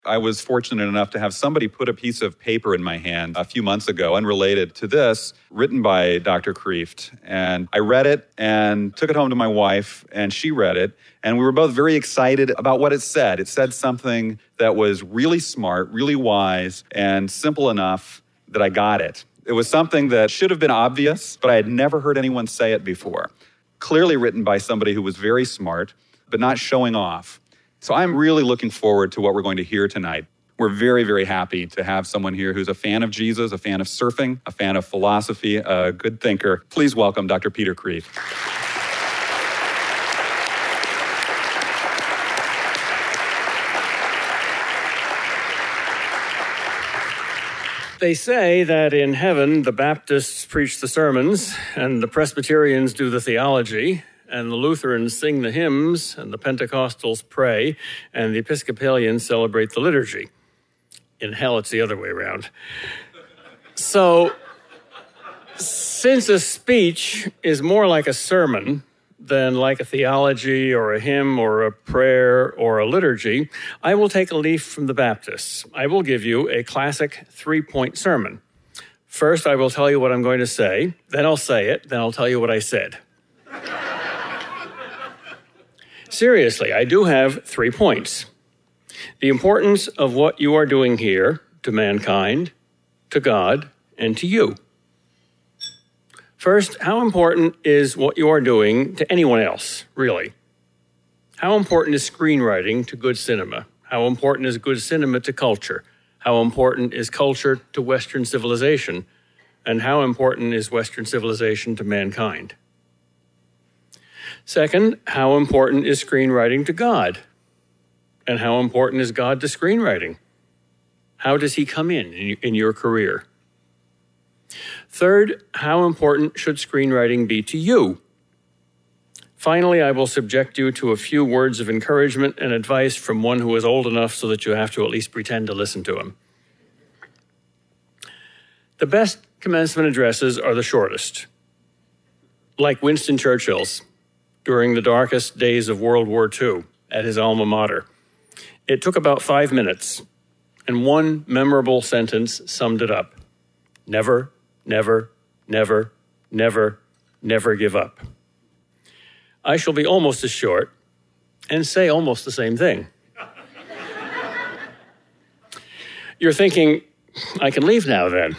I was fortunate enough to have somebody put a piece of paper in my hand a few months ago, unrelated to this, written by Dr. Kreeft. And I read it and took it home to my wife, and she read it. And we were both very excited about what it said. It said something that was really smart, really wise, and simple enough that I got it. It was something that should have been obvious, but I had never heard anyone say it before. Clearly written by somebody who was very smart, but not showing off. So I'm really looking forward to what we're going to hear tonight. We're very, very happy to have someone here who's a fan of Jesus, a fan of surfing, a fan of philosophy, a good thinker. Please welcome Dr. Peter Kreeft. They say that in heaven, the Baptists preach the sermons, and the Presbyterians do the theology, and the Lutherans sing the hymns, and the Pentecostals pray, and the Episcopalians celebrate the liturgy. In hell, it's the other way around. So, since a speech is more like a sermon than like a theology or a hymn or a prayer or a liturgy, I will take a leaf from the Baptists. I will give you a classic 3-point sermon. First, I will tell you what I'm going to say, then I'll say it, then I'll tell you what I said. Seriously, I do have 3 points. The importance of what you are doing here to mankind, to God, and to you. First, how important is what you are doing to anyone else, really? How important is screenwriting to good cinema? How important is good cinema to culture? How important is culture to Western civilization? And how important is Western civilization to mankind? Second, how important is screenwriting to God? And how important is God to screenwriting? How does he come in your career? Third, how important should screenwriting be to you? Finally, I will subject you to a few words of encouragement and advice from one who is old enough so that you have to at least pretend to listen to him. The best commencement addresses are the shortest, like Winston Churchill's during the darkest days of World War II at his alma mater. It took about 5 minutes, and one memorable sentence summed it up. Never, never, never, never, never give up. I shall be almost as short and say almost the same thing. You're thinking, I can leave now then.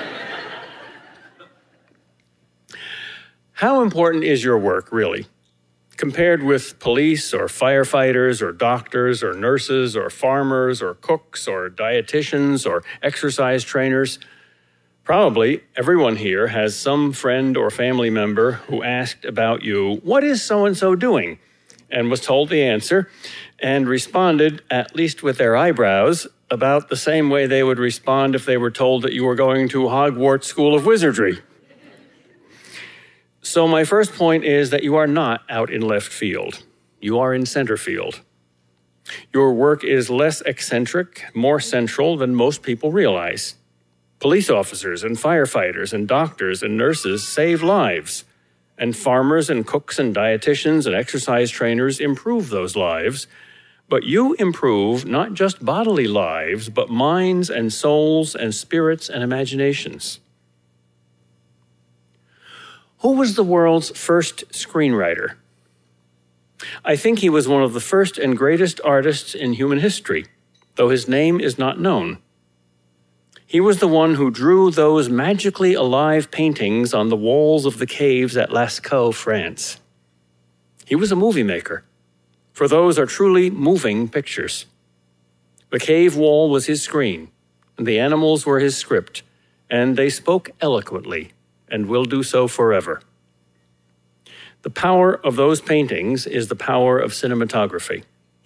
How important is your work, really? Compared with police or firefighters or doctors or nurses or farmers or cooks or dietitians or exercise trainers, probably everyone here has some friend or family member who asked about you, what is so-and-so doing? And was told the answer and responded, at least with their eyebrows, about the same way they would respond if they were told that you were going to Hogwarts School of Wizardry. So my first point is that you are not out in left field. You are in center field. Your work is less eccentric, more central than most people realize. Police officers and firefighters and doctors and nurses save lives, and farmers and cooks and dietitians and exercise trainers improve those lives. But you improve not just bodily lives, but minds and souls and spirits and imaginations. Who was the world's first screenwriter? I think he was one of the first and greatest artists in human history, though his name is not known. He was the one who drew those magically alive paintings on the walls of the caves at Lascaux, France. He was a movie maker, for those are truly moving pictures. The cave wall was his screen, and the animals were his script, and they spoke eloquently, and will do so forever. The power of those paintings is the power of cinematography.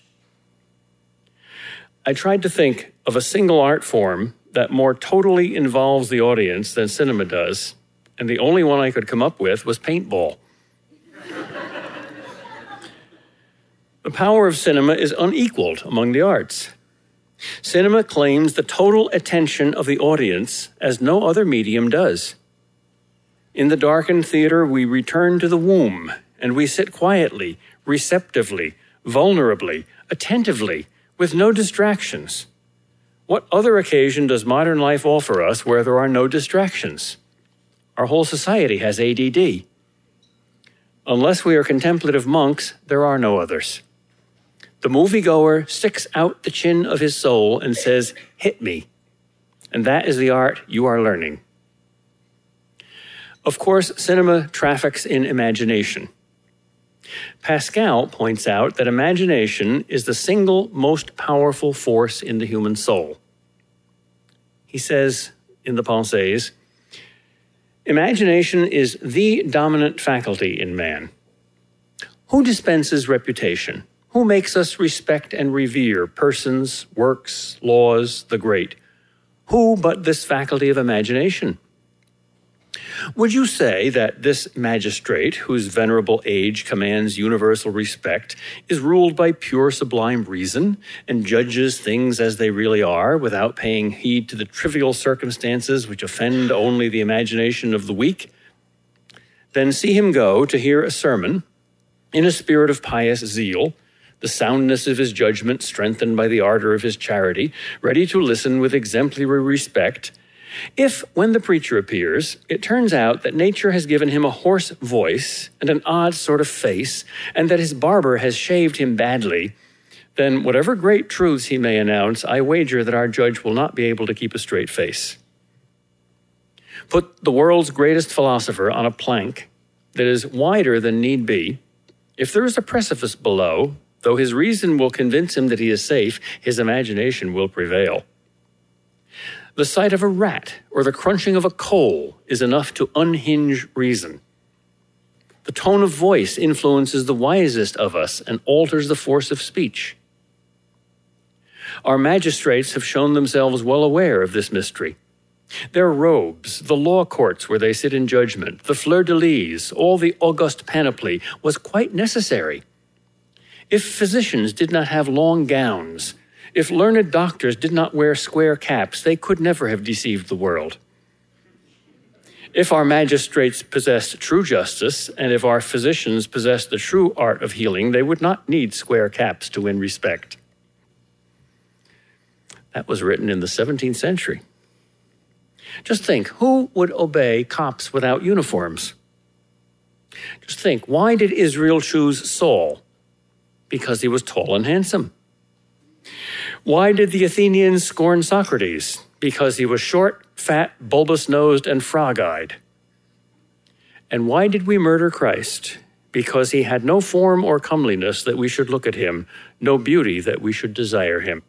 I tried to think of a single art form that more totally involves the audience than cinema does, and the only one I could come up with was paintball. The power of cinema is unequaled among the arts. Cinema claims the total attention of the audience as no other medium does. In the darkened theater, we return to the womb, and we sit quietly, receptively, vulnerably, attentively, with no distractions, What other occasion does modern life offer us where there are no distractions? Our whole society has ADD. Unless we are contemplative monks, there are no others. The moviegoer sticks out the chin of his soul and says, "Hit me." And that is the art you are learning. Of course, cinema traffics in imagination. Pascal points out that imagination is the single most powerful force in the human soul. He says in the Pensées, imagination is the dominant faculty in man. Who dispenses reputation? Who makes us respect and revere persons, works, laws, the great? Who but this faculty of imagination? Would you say that this magistrate, whose venerable age commands universal respect, is ruled by pure sublime reason and judges things as they really are without paying heed to the trivial circumstances which offend only the imagination of the weak? Then see him go to hear a sermon in a spirit of pious zeal, the soundness of his judgment strengthened by the ardor of his charity, ready to listen with exemplary respect. If, when the preacher appears, it turns out that nature has given him a hoarse voice and an odd sort of face, and that his barber has shaved him badly, then whatever great truths he may announce, I wager that our judge will not be able to keep a straight face. Put the world's greatest philosopher on a plank that is wider than need be. If there is a precipice below, though his reason will convince him that he is safe, his imagination will prevail. The sight of a rat or the crunching of a coal is enough to unhinge reason. The tone of voice influences the wisest of us and alters the force of speech. Our magistrates have shown themselves well aware of this mystery. Their robes, the law courts where they sit in judgment, the fleur-de-lis, all the august panoply was quite necessary. If physicians did not have long gowns, if learned doctors did not wear square caps, they could never have deceived the world. If our magistrates possessed true justice, and if our physicians possessed the true art of healing, they would not need square caps to win respect. That was written in the 17th century. Just think, who would obey cops without uniforms? Just think, why did Israel choose Saul? Because he was tall and handsome. Why did the Athenians scorn Socrates? Because he was short, fat, bulbous-nosed, and frog-eyed. And why did we murder Christ? Because he had no form or comeliness that we should look at him, no beauty that we should desire him.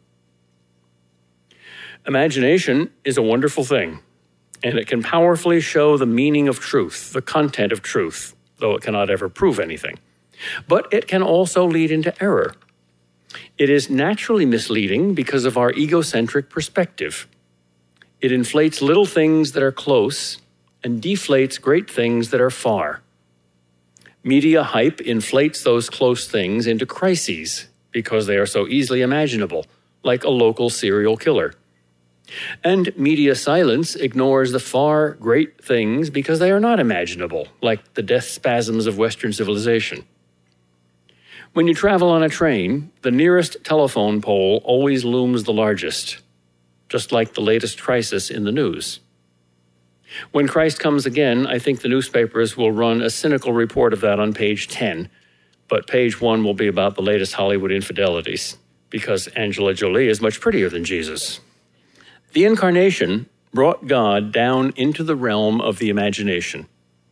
Imagination is a wonderful thing, and it can powerfully show the meaning of truth, the content of truth, though it cannot ever prove anything. But it can also lead into error. It is naturally misleading because of our egocentric perspective. It inflates little things that are close and deflates great things that are far. Media hype inflates those close things into crises because they are so easily imaginable, like a local serial killer. And media silence ignores the far great things because they are not imaginable, like the death spasms of Western civilization. When you travel on a train, the nearest telephone pole always looms the largest, just like the latest crisis in the news. When Christ comes again, I think the newspapers will run a cynical report of that on page 10, but page 1 will be about the latest Hollywood infidelities, because Angela Jolie is much prettier than Jesus. The Incarnation brought God down into the realm of the imagination.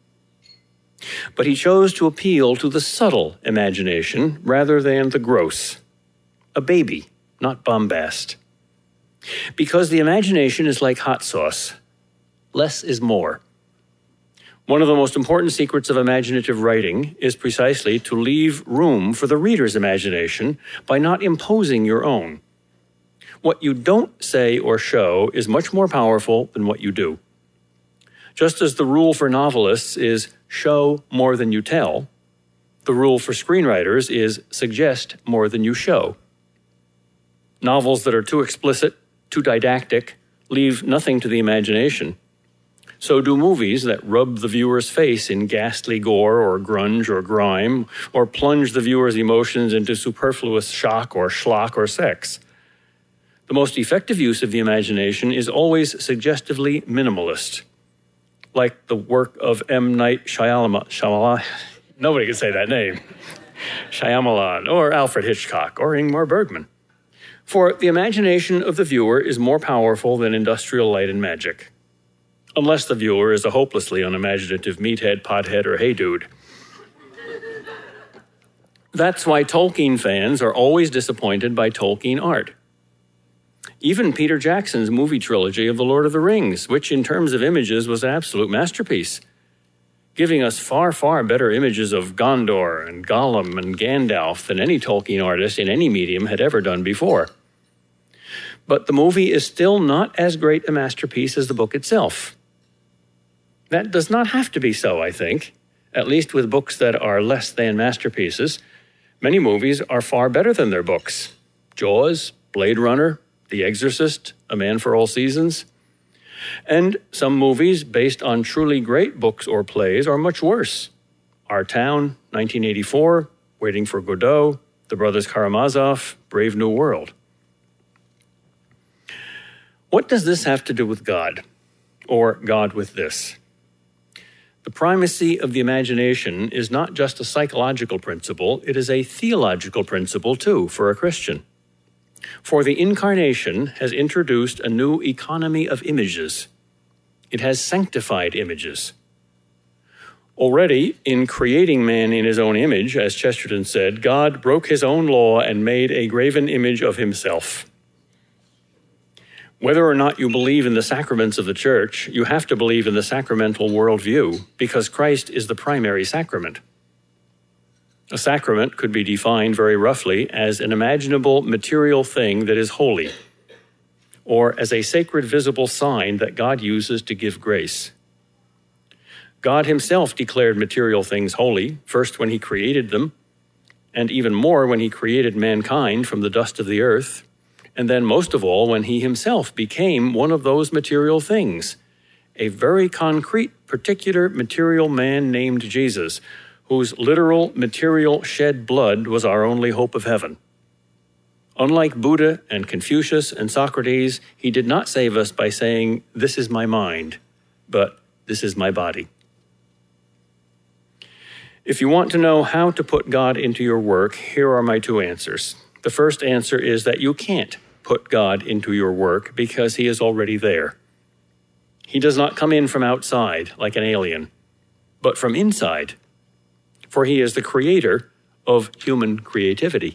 But he chose to appeal to the subtle imagination rather than the gross. A baby, not bombast. Because the imagination is like hot sauce. Less is more. One of the most important secrets of imaginative writing is precisely to leave room for the reader's imagination by not imposing your own. What you don't say or show is much more powerful than what you do. Just as the rule for novelists is show more than you tell, the rule for screenwriters is suggest more than you show. Novels that are too explicit, too didactic, leave nothing to the imagination. So do movies that rub the viewer's face in ghastly gore or grunge or grime, or plunge the viewer's emotions into superfluous shock or schlock or sex. The most effective use of the imagination is always suggestively minimalist, like the work of M. Night Shyamalan, nobody can say that name, Shyamalan, or Alfred Hitchcock, or Ingmar Bergman. For the imagination of the viewer is more powerful than industrial light and magic, unless the viewer is a hopelessly unimaginative meathead, pothead, or hey dude. That's why Tolkien fans are always disappointed by Tolkien art. Even Peter Jackson's movie trilogy of The Lord of the Rings, which in terms of images was an absolute masterpiece, giving us far, far better images of Gondor and Gollum and Gandalf than any Tolkien artist in any medium had ever done before. But the movie is still not as great a masterpiece as the book itself. That does not have to be so, I think, at least with books that are less than masterpieces. Many movies are far better than their books. Jaws, Blade Runner, The Exorcist, A Man for All Seasons. And some movies based on truly great books or plays are much worse. Our Town, 1984, Waiting for Godot, The Brothers Karamazov, Brave New World. What does this have to do with God? Or God with this? The primacy of the imagination is not just a psychological principle, it is a theological principle too for a Christian. For the Incarnation has introduced a new economy of images. It has sanctified images. Already, in creating man in his own image, as Chesterton said, God broke his own law and made a graven image of himself. Whether or not you believe in the sacraments of the Church, you have to believe in the sacramental worldview because Christ is the primary sacrament. A sacrament could be defined very roughly as an imaginable material thing that is holy, or as a sacred visible sign that God uses to give grace. God himself declared material things holy, first when he created them, and even more when he created mankind from the dust of the earth, and then most of all when he himself became one of those material things, a very concrete, particular material man named Jesus, whose literal material shed blood was our only hope of heaven. Unlike Buddha and Confucius and Socrates, he did not save us by saying, "This is my mind," but "This is my body." If you want to know how to put God into your work, here are my two answers. The first answer is that you can't put God into your work because he is already there. He does not come in from outside like an alien, but from inside, for he is the creator of human creativity.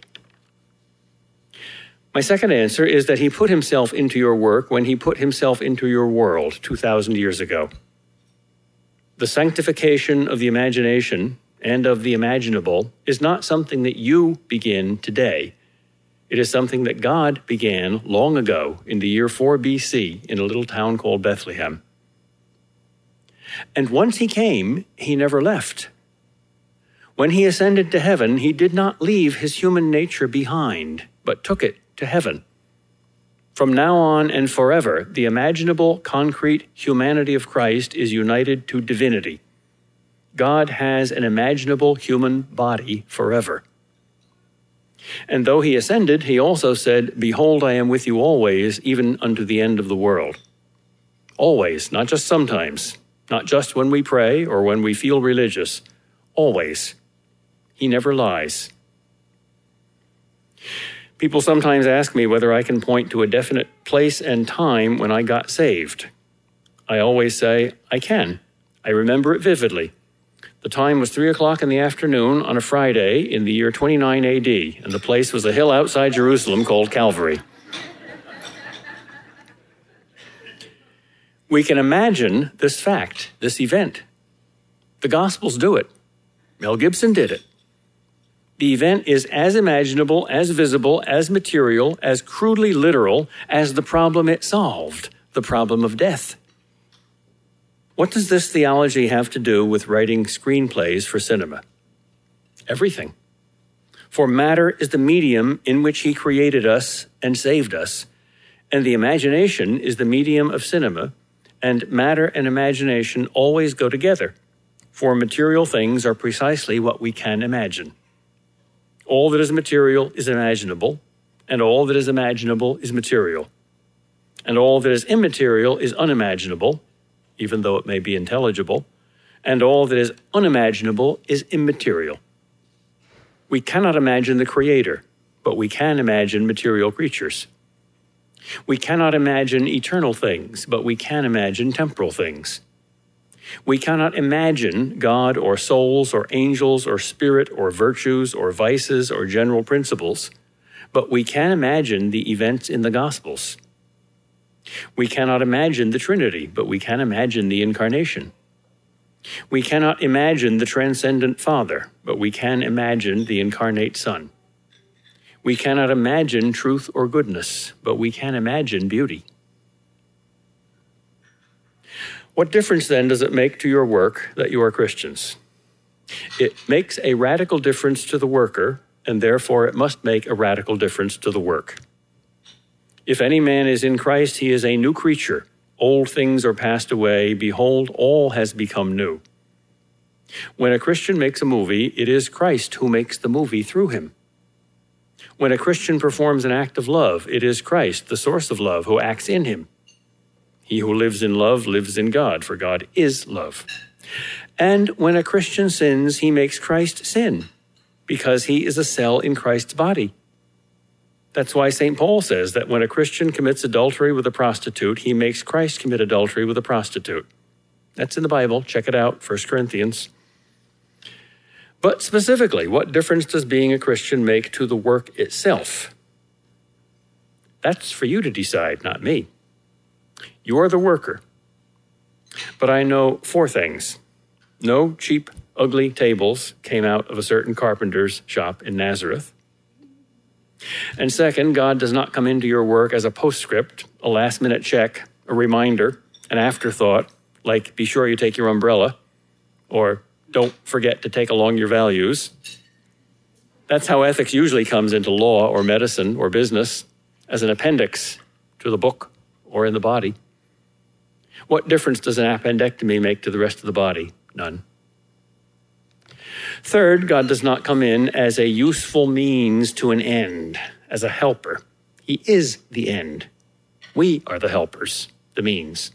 My second answer is that he put himself into your work when he put himself into your world 2,000 years ago. The sanctification of the imagination and of the imaginable is not something that you begin today. It is something that God began long ago in the year 4 BC in a little town called Bethlehem. And once he came, he never left. When he ascended to heaven, he did not leave his human nature behind, but took it to heaven. From now on and forever, the imaginable, concrete humanity of Christ is united to divinity. God has an imaginable human body forever. And though he ascended, he also said, "Behold, I am with you always, even unto the end of the world." Always, not just sometimes, not just when we pray or when we feel religious. Always. He never lies. People sometimes ask me whether I can point to a definite place and time when I got saved. I always say, I can. I remember it vividly. The time was 3 o'clock in the afternoon on a Friday in the year 29 AD, and the place was a hill outside Jerusalem called Calvary. We can imagine this fact, this event. The Gospels do it. Mel Gibson did it. The event is as imaginable, as visible, as material, as crudely literal as the problem it solved, the problem of death. What does this theology have to do with writing screenplays for cinema? Everything. For matter is the medium in which he created us and saved us, and the imagination is the medium of cinema, and matter and imagination always go together, for material things are precisely what we can imagine. All that is material is imaginable. and all that is imaginable is material, and all that is immaterial is unimaginable, even though it may be intelligible, and all that is unimaginable is immaterial. We cannot imagine the Creator, but we can imagine material creatures. We cannot imagine eternal things, but we can imagine temporal things. We cannot imagine God or souls or angels or spirit or virtues or vices or general principles, but we can imagine the events in the Gospels. We cannot imagine the Trinity, but we can imagine the Incarnation. We cannot imagine the transcendent Father, but we can imagine the incarnate Son. We cannot imagine truth or goodness, but we can imagine beauty. What difference then does it make to your work that you are Christians? It makes a radical difference to the worker, and therefore it must make a radical difference to the work. If any man is in Christ, he is a new creature. Old things are passed away. Behold, all has become new. When a Christian makes a movie, it is Christ who makes the movie through him. When a Christian performs an act of love, it is Christ, the source of love, who acts in him. He who lives in love lives in God, for God is love. And when a Christian sins, he makes Christ sin, because he is a cell in Christ's body. That's why St. Paul says that when a Christian commits adultery with a prostitute, he makes Christ commit adultery with a prostitute. That's in the Bible. Check it out, 1 Corinthians. But specifically, what difference does being a Christian make to the work itself? That's for you to decide, not me. You are the worker. But I know 4 things. No cheap, ugly tables came out of a certain carpenter's shop in Nazareth. And second, God does not come into your work as a postscript, a last-minute check, a reminder, an afterthought, like be sure you take your umbrella, or don't forget to take along your values. That's how ethics usually comes into law or medicine or business, as an appendix to the book or in the body. What difference does an appendectomy make to the rest of the body? None. Third, God does not come in as a useful means to an end, as a helper. He is the end. We are the helpers, the means.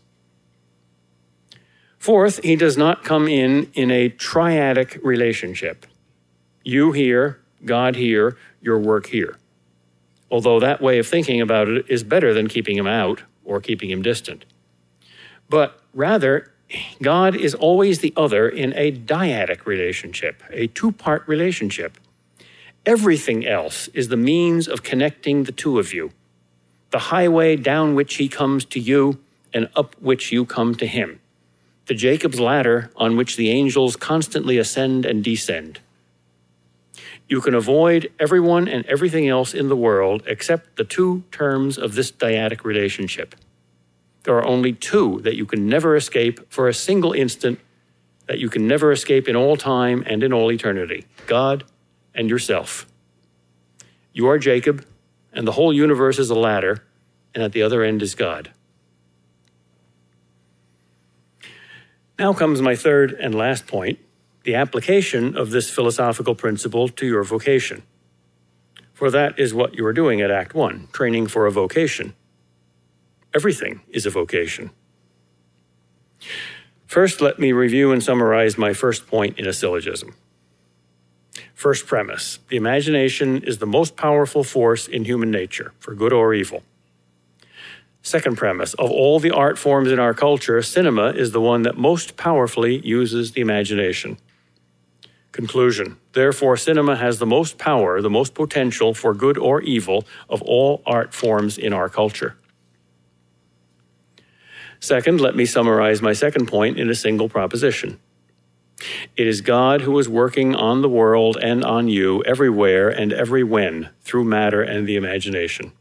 Fourth, he does not come in a triadic relationship. You here, God here, your work here. Although that way of thinking about it is better than keeping him out or keeping him distant. But rather, God is always the other in a dyadic relationship, a 2-part relationship. Everything else is the means of connecting the two of you, the highway down which he comes to you and up which you come to him, the Jacob's ladder on which the angels constantly ascend and descend. You can avoid everyone and everything else in the world except the 2 terms of this dyadic relationship. There are only 2 that you can never escape for a single instant, that you can never escape in all time and in all eternity: God and yourself. You are Jacob, and the whole universe is a ladder, and at the other end is God. Now comes my third and last point, the application of this philosophical principle to your vocation. For that is what you are doing at Act 1, training for a vocation. Everything is a vocation. First, let me review and summarize my first point in a syllogism. First premise: the imagination is the most powerful force in human nature, for good or evil. Second premise: of all the art forms in our culture, cinema is the one that most powerfully uses the imagination. Conclusion: therefore, cinema has the most power, the most potential for good or evil of all art forms in our culture. Second, let me summarize my second point in a single proposition. It is God who is working on the world and on you everywhere and every when through matter and the imagination.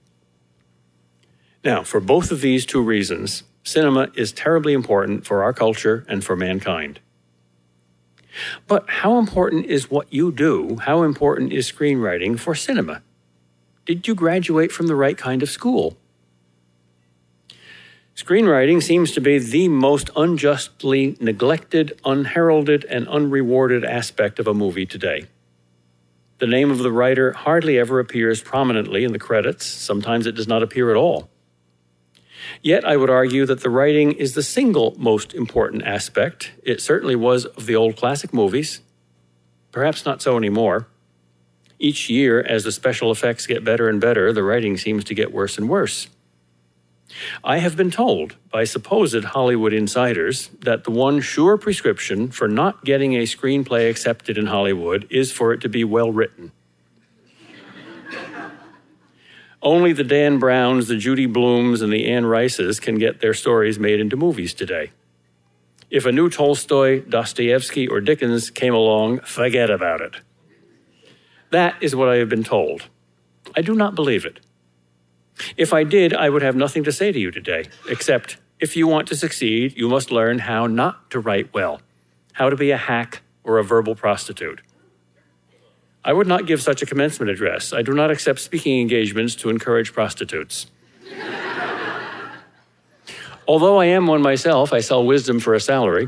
Now, for both of these 2 reasons, cinema is terribly important for our culture and for mankind. But how important is what you do? How important is screenwriting for cinema? Did you graduate from the right kind of school? Screenwriting seems to be the most unjustly neglected, unheralded, and unrewarded aspect of a movie today. The name of the writer hardly ever appears prominently in the credits. Sometimes it does not appear at all. Yet I would argue that the writing is the single most important aspect. It certainly was of the old classic movies. Perhaps not so anymore. Each year, as the special effects get better and better, the writing seems to get worse and worse. I have been told by supposed Hollywood insiders that the one sure prescription for not getting a screenplay accepted in Hollywood is for it to be well written. Only the Dan Browns, the Judy Blooms, and the Anne Rices can get their stories made into movies today. If a new Tolstoy, Dostoevsky, or Dickens came along, forget about it. That is what I have been told. I do not believe it. If I did, I would have nothing to say to you today, except if you want to succeed, you must learn how not to write well, how to be a hack or a verbal prostitute. I would not give such a commencement address. I do not accept speaking engagements to encourage prostitutes. Although I am one myself, I sell wisdom for a salary.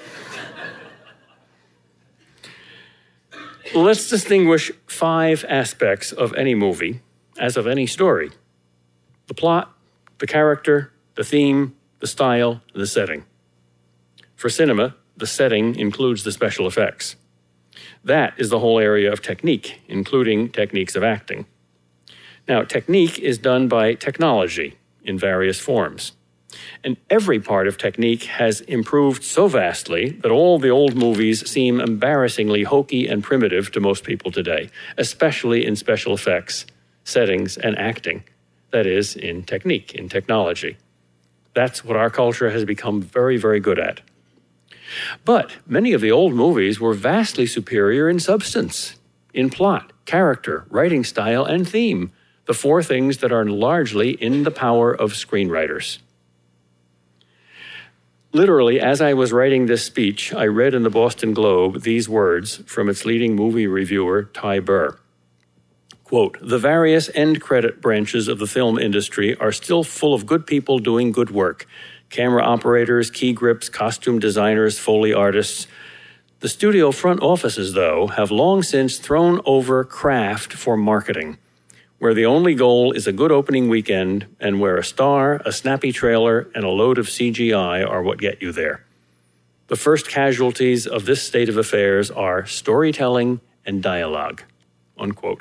Let's distinguish 5 aspects of any movie, as of any story: the plot, the character, the theme, the style, and the setting. For cinema, the setting includes the special effects. That is the whole area of technique, including techniques of acting. Now, technique is done by technology in various forms. And every part of technique has improved so vastly that all the old movies seem embarrassingly hokey and primitive to most people today, especially in special effects, settings, and acting. That is, in technique, in technology. That's what our culture has become very, very good at. But many of the old movies were vastly superior in substance, in plot, character, writing style, and theme, the 4 things that are largely in the power of screenwriters. Literally, as I was writing this speech, I read in the Boston Globe these words from its leading movie reviewer, Ty Burr. Quote, "The various end credit branches of the film industry are still full of good people doing good work. Camera operators, key grips, costume designers, Foley artists. The studio front offices, though, have long since thrown over craft for marketing, where the only goal is a good opening weekend and where a star, a snappy trailer, and a load of CGI are what get you there. The first casualties of this state of affairs are storytelling and dialogue." Unquote.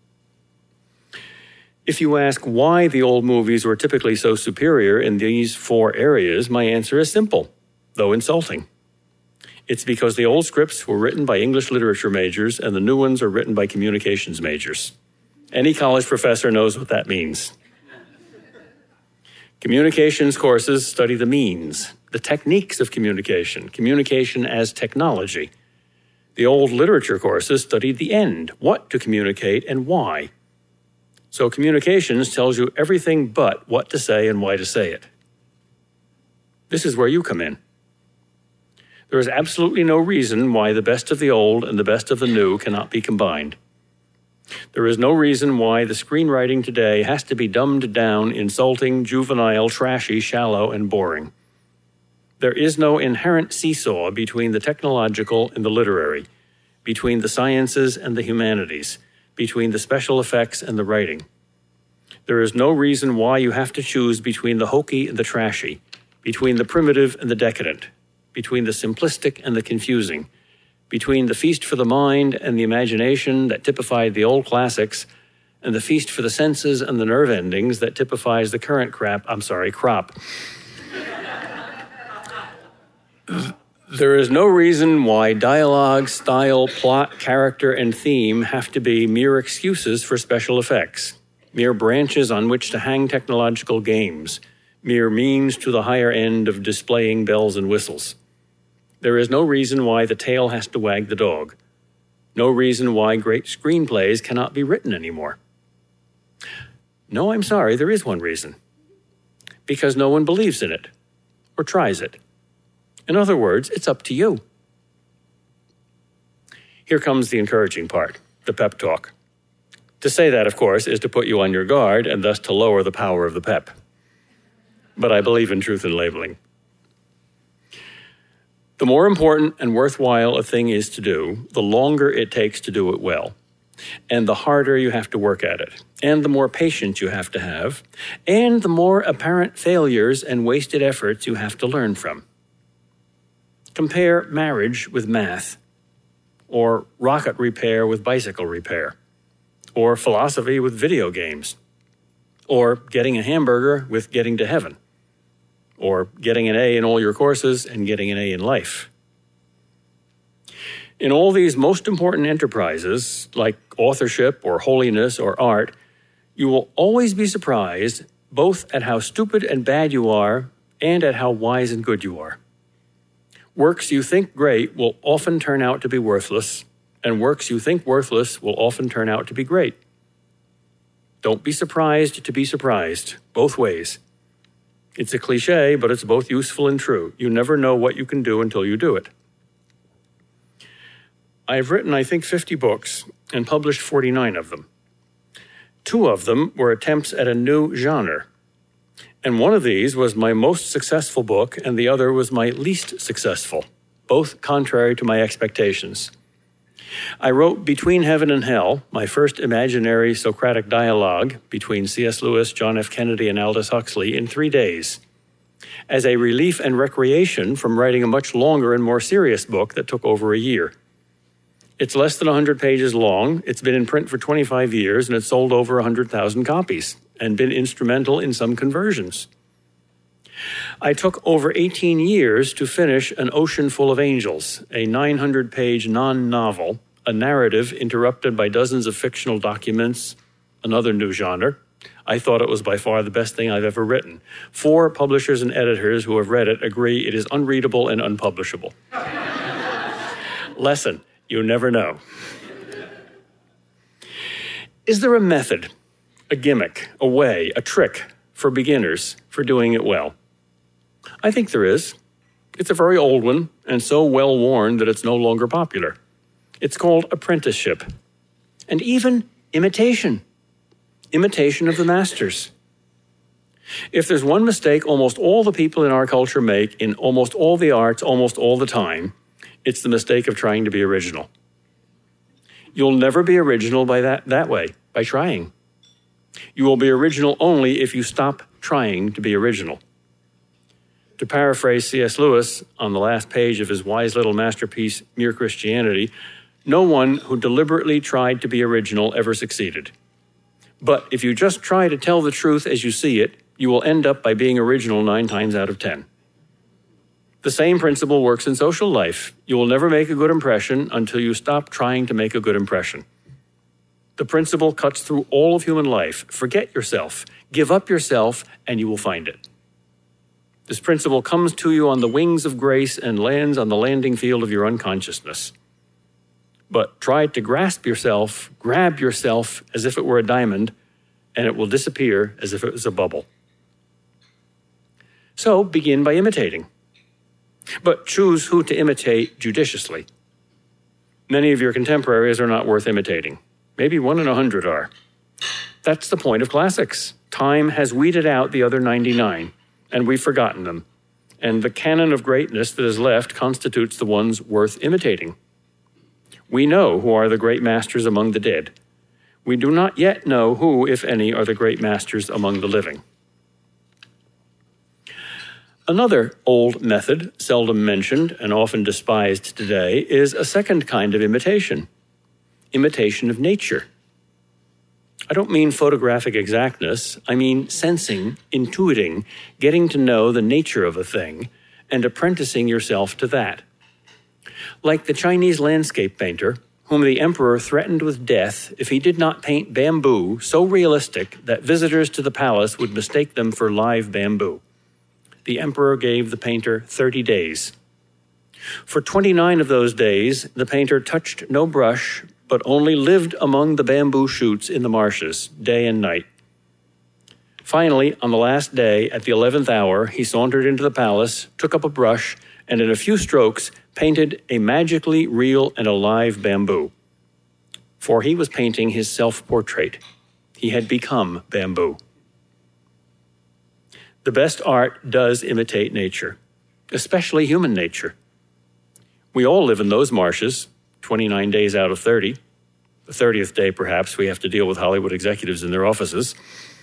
If you ask why the old movies were typically so superior in these 4 areas, my answer is simple, though insulting. It's because the old scripts were written by English literature majors and the new ones are written by communications majors. Any college professor knows what that means. Communications courses study the means, the techniques of communication, communication as technology. The old literature courses studied the end, what to communicate and why. So communications tells you everything but what to say and why to say it. This is where you come in. There is absolutely no reason why the best of the old and the best of the new cannot be combined. There is no reason why the screenwriting today has to be dumbed down, insulting, juvenile, trashy, shallow, and boring. There is no inherent seesaw between the technological and the literary, between the sciences and the humanities, between the special effects and the writing. There is no reason why you have to choose between the hokey and the trashy, between the primitive and the decadent, between the simplistic and the confusing, between the feast for the mind and the imagination that typified the old classics, and the feast for the senses and the nerve endings that typifies the current crop. There is no reason why dialogue, style, plot, character, and theme have to be mere excuses for special effects, mere branches on which to hang technological games, mere means to the higher end of displaying bells and whistles. There is no reason why the tail has to wag the dog. No reason why great screenplays cannot be written anymore. No, I'm sorry, there is one reason. Because no one believes in it, or tries it. In other words, it's up to you. Here comes the encouraging part, the pep talk. To say that, of course, is to put you on your guard and thus to lower the power of the pep. But I believe in truth in labeling. The more important and worthwhile a thing is to do, the longer it takes to do it well. And the harder you have to work at it, and the more patience you have to have, and the more apparent failures and wasted efforts you have to learn from. Compare marriage with math, or rocket repair with bicycle repair, or philosophy with video games, or getting a hamburger with getting to heaven, or getting an A in all your courses and getting an A in life. In all these most important enterprises, like authorship or holiness or art, you will always be surprised both at how stupid and bad you are and at how wise and good you are. Works you think great will often turn out to be worthless, and works you think worthless will often turn out to be great. Don't be surprised to be surprised, both ways. It's a cliche, but it's both useful and true. You never know what you can do until you do it. I've written, I think, 50 books and published 49 of them. 2 of them were attempts at a new genre. And one of these was my most successful book, and the other was my least successful, both contrary to my expectations. I wrote Between Heaven and Hell, my first imaginary Socratic dialogue between C.S. Lewis, John F. Kennedy, and Aldous Huxley in 3 days, as a relief and recreation from writing a much longer and more serious book that took over a year. It's less than 100 pages long, it's been in print for 25 years, and it's sold over 100,000 copies, and been instrumental in some conversions. I took over 18 years to finish An Ocean Full of Angels, a 900-page non-novel, a narrative interrupted by dozens of fictional documents, another new genre. I thought it was by far the best thing I've ever written. 4 publishers and editors who have read it agree it is unreadable and unpublishable. Lesson: you never know. Is there a method, a gimmick, a way, a trick for beginners for doing it well? I think there is. It's a very old one, and so well worn that it's no longer popular. It's called apprenticeship, and even imitation. Imitation of the masters. If there's one mistake almost all the people in our culture make in almost all the arts almost all the time, it's the mistake of trying to be original. You'll never be original by that way, by trying. You will be original only if you stop trying to be original. To paraphrase C.S. Lewis on the last page of his wise little masterpiece, Mere Christianity, no one who deliberately tried to be original ever succeeded. But if you just try to tell the truth as you see it, you will end up by being original 9 times out of 10. The same principle works in social life. You will never make a good impression until you stop trying to make a good impression. The principle cuts through all of human life. Forget yourself, give up yourself, and you will find it. This principle comes to you on the wings of grace and lands on the landing field of your unconsciousness. But try to grasp yourself, grab yourself as if it were a diamond, and it will disappear as if it was a bubble. So begin by imitating. But choose who to imitate judiciously. Many of your contemporaries are not worth imitating. Maybe 1 in 100 are. That's the point of classics. Time has weeded out the other 99, and we've forgotten them. And the canon of greatness that is left constitutes the ones worth imitating. We know who are the great masters among the dead. We do not yet know who, if any, are the great masters among the living. Another old method, seldom mentioned and often despised today, is a second kind of imitation of nature. I don't mean photographic exactness. I mean sensing, intuiting, getting to know the nature of a thing, and apprenticing yourself to that. Like the Chinese landscape painter, whom the emperor threatened with death if he did not paint bamboo so realistic that visitors to the palace would mistake them for live bamboo. The emperor gave the painter 30 days. For 29 of those days, the painter touched no brush, but only lived among the bamboo shoots in the marshes, day and night. Finally, on the last day, at the 11th hour, he sauntered into the palace, took up a brush, and in a few strokes, painted a magically real and alive bamboo. For he was painting his self-portrait. He had become bamboo. The best art does imitate nature, especially human nature. We all live in those marshes, 29 days out of 30. The 30th day, perhaps, we have to deal with Hollywood executives in their offices.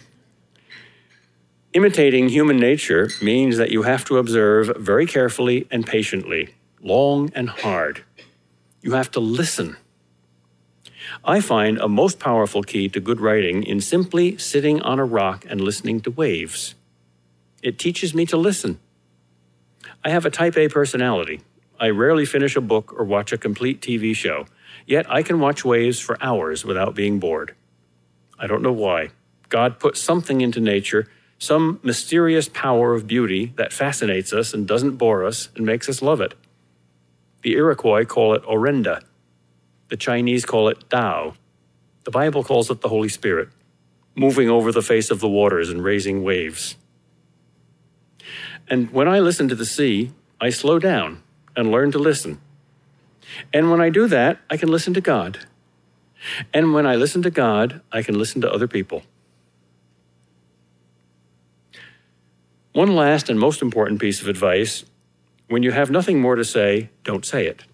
Imitating human nature means that you have to observe very carefully and patiently, long and hard. You have to listen. I find a most powerful key to good writing in simply sitting on a rock and listening to waves. It teaches me to listen. I have a type A personality. I rarely finish a book or watch a complete TV show, yet I can watch waves for hours without being bored. I don't know why. God put something into nature, some mysterious power of beauty that fascinates us and doesn't bore us and makes us love it. The Iroquois call it Orenda. The Chinese call it Tao. The Bible calls it the Holy Spirit, moving over the face of the waters and raising waves. And when I listen to the sea, I slow down and learn to listen. And when I do that, I can listen to God. And when I listen to God, I can listen to other people. One last and most important piece of advice: when you have nothing more to say, don't say it.